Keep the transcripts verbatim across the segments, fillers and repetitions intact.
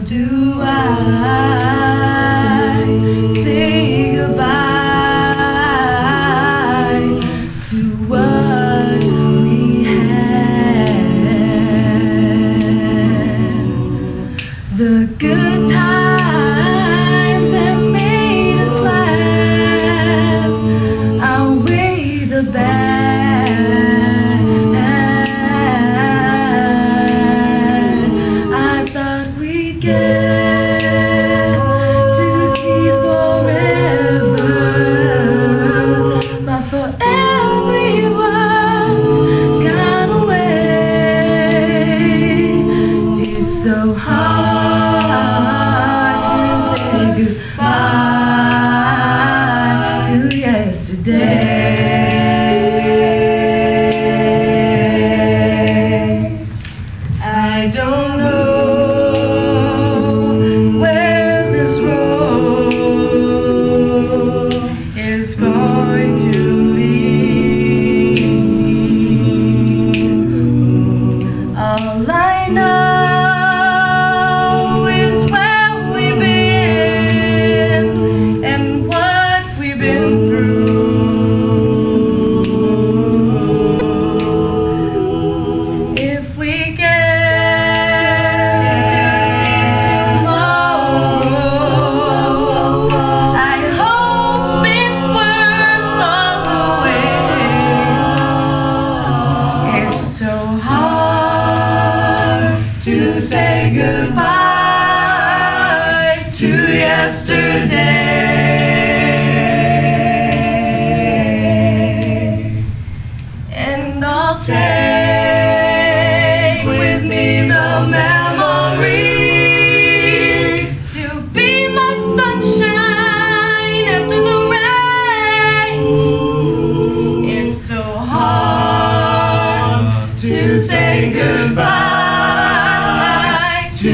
do I say goodbye to what we had? The good times that made us laugh outweigh the bad. I thought we'd get to see forever, but forever was gone away. It's so hard to say goodbye to yesterday. I don't know where this road is going to lead. All I know is where we've been and what we've been through. If we get to say goodbye to yesterday, and I'll take with me the memories to be my sunshine after the rain. It's so hard to say goodbye to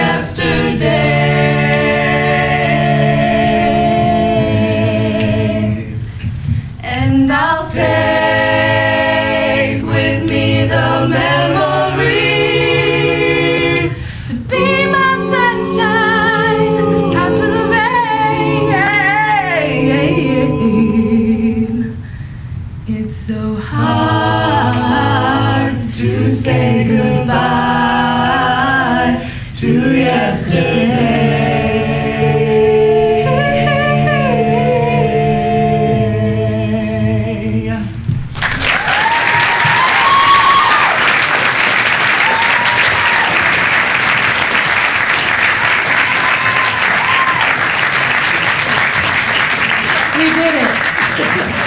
yesterday, and I'll take with me the memories to be my sunshine after the rain. It's so hard to say goodbye to yesterday. We did it.